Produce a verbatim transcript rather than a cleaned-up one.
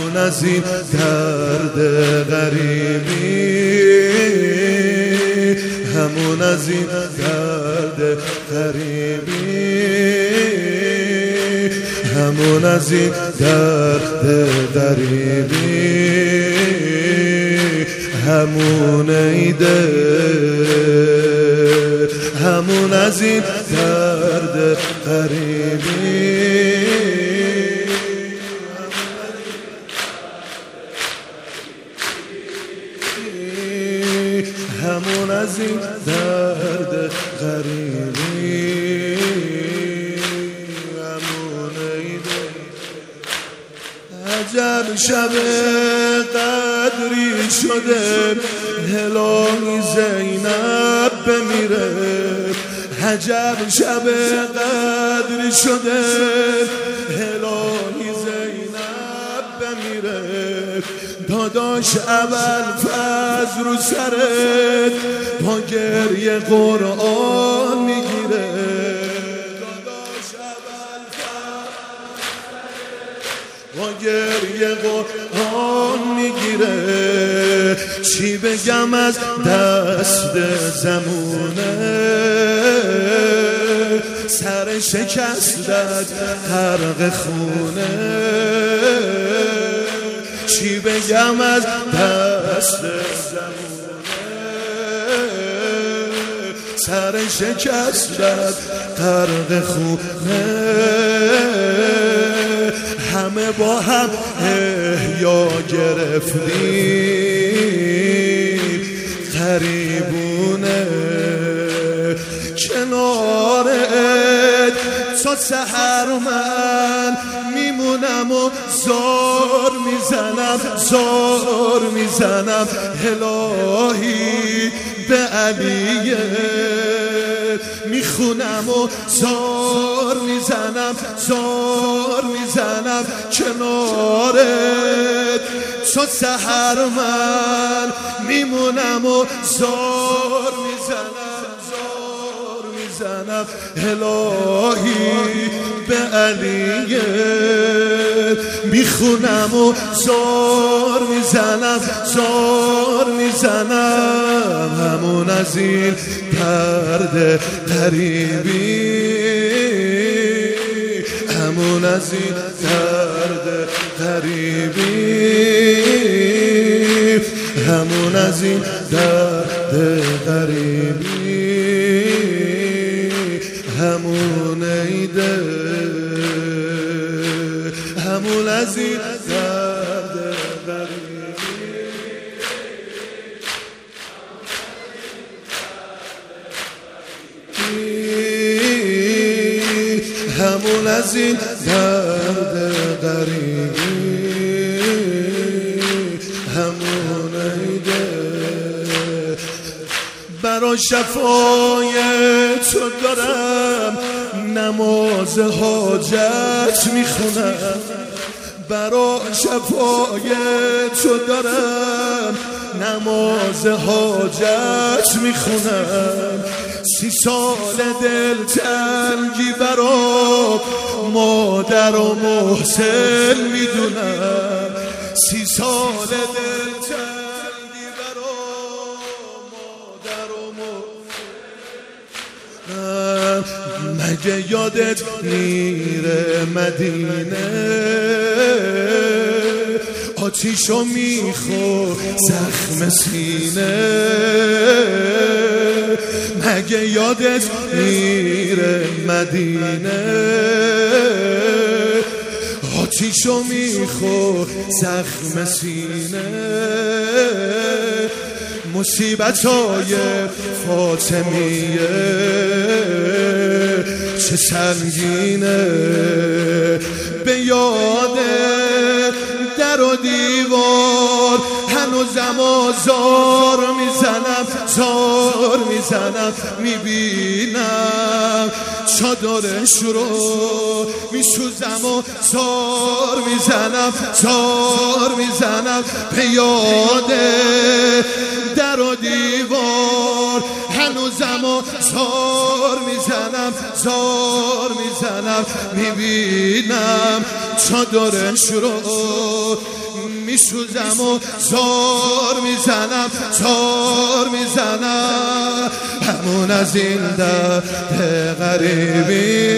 همون از این درد غریبی، همون از این درد غریبی، همون از این درد غریبی، همون ایده، همون از این درد غریبی، همون از این درد غریبی، همون ایده. عجب شب قدری شده هلالی زینب بمیره، عجب شب قدری شده هلالی زینب بمیره، داداش اول فضل رو سرت با گریه قرآن میگیره، داداش اول فضل با گریه قرآن میگیره. چی بگم از دست زمونه، سر شکستت غرق خونه، چی بگم از دست زمونه، سر شکستت غرق خونه، همه با هم احیا گرفتیم غریبونه، کنارت تا سحر من میمونم و زار میزنم، زار میزنم الهی به علیه، میخونم و زار میزنم، زار میزنم کنارت تا سحر من میمونم و زار میزنم، زار میزنم الهی به علیه، میخونم و زار میزنم، زار میزنم همون از این درد غریبی، همون از این درد غریبی، همون از این درد غریبی، همون ایده، همون از این درد غریبی، همون از این درد غریبی، همون ایده. برا شفای تو دارم نماز حاجت میخونم، برا شفای تو دارم نماز حاجت میخونم، سی سال دل تنگی برا مادر و محسن میدونم، سی سال دل تنگی برا مادر و محسن، مگه یادت میره مدینه آتیشو میخور زخم سینه، مگه یادت میره مدینه آتیشو میخور زخم سینه، مصیبتای فاطمیه چه سنگینه، به یاد در و دیوار هنوزم آزار میزنم، زار میزنم، میبینم چادرش رو میسوزم و زار میزنم، زار میزنم، به یاد در و دیوار هنوزم و زار میزنم، زار میزنم، میبینم چادرش رو میسوزم و زار میزنم زار میزنم همون از این درد غریبی